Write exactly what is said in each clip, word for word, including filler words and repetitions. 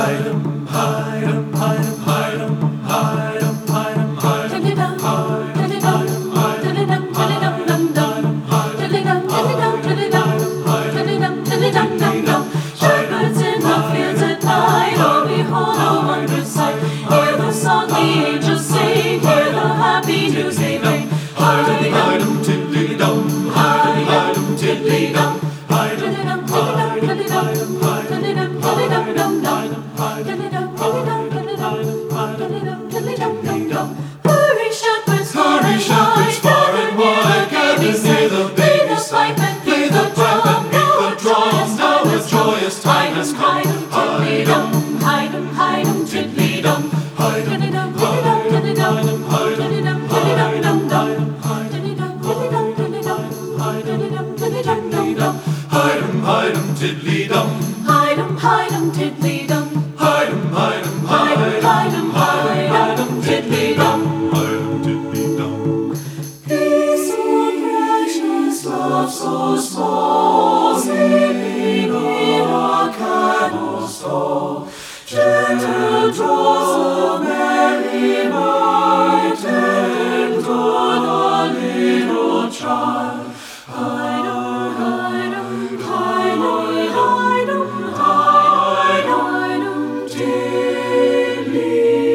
Hide-em, hide-em, hide-em, hide-em, hide-em, hide-em, hide-em, hide-em, Shepherds in the fields at night, oh behold a wondrous sight. Hear the song the angels sing, hear the happy news they bring. hide-em, hide-em, tiddly-dum, hide-em, hide-em, tiddly-dum, hide-em, hide-em, hide-em, hide-em, hide-em, hide-em. Hurry, shepherds, Hurry, shepherds, far and wide, gather near the baby's side, play the pipe and beat the drums. Now a joyous time has come. Hide-em, hide-em, hide-em, tiddly-dum. hide-em, hide-em, hide-em, hide-em, hide-em, hide-em, hide-em, hide-em, tiddly-dum, Hide-em, hide-em, tiddly-dum. hide-em, hide-em, Hide-em, hide-em, hide-em, hide-em, tiddly-dum. hide-em, tiddly-dum. Peace so precious, love so small, sleeping in a candle stall. Gentle draws the merry night, tend to the little child. Hide-em, hide-em, hide-em, hide-em, hide-em, tiddly-dum.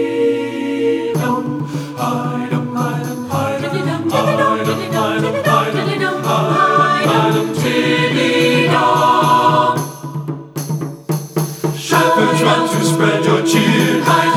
Hide-em, hide-em, hide-em, Tiddly-dum, hide-em, tiddly-dum, hide-em, tiddly-dum, hide-em, tiddly-dum. Shepherds, run to spread your cheer. Hide